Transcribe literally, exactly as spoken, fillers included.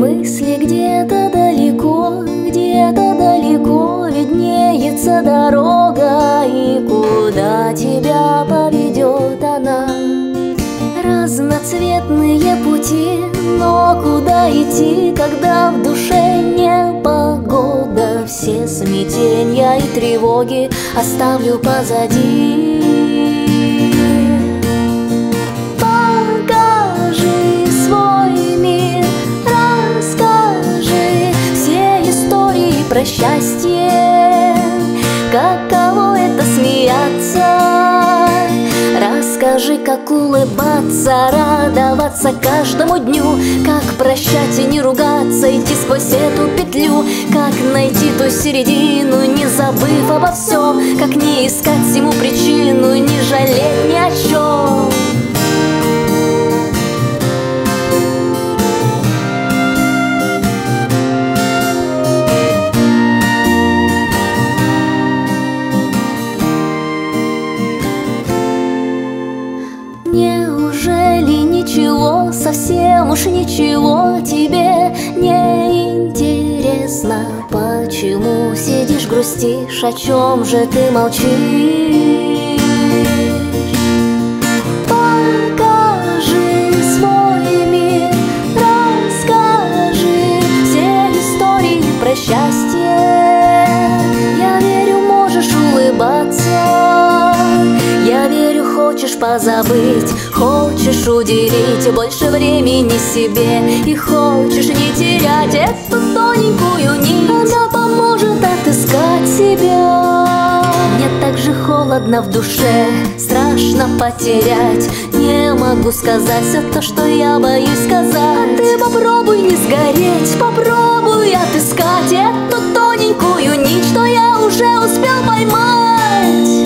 Мысли где-то далеко, где-то далеко виднеется дорога, и куда тебя поведет она. Разноцветные пути, но куда идти, когда в душе непогода? Все смятения и тревоги оставлю позади. Покажи свой мир, расскажи все истории про счастье, каково это смеяться. Расскажи, как улыбаться, радоваться каждому дню, как прощать и не ругаться, идти сквозь эту петлю, как найти ту середину, не забыв обо всем, как не искать всему причину, не жалеть ни о чем. Неужели ничего, совсем уж ничего тебе не интересно? Почему сидишь, грустишь, о чем же ты молчишь? Покажи свой мир, расскажи все истории про счастье. Я верю, можешь улыбаться. Я верю, хочешь позабыть, хочешь уделить больше времени себе, и хочешь не терять эту тоненькую нить. Она поможет отыскать себя. Мне так же холодно в душе, страшно потерять. Не могу сказать все то, что я боюсь сказать. А ты попробуй не сгореть, попробуй отыскать эту тоненькую нить, что я уже успел поймать.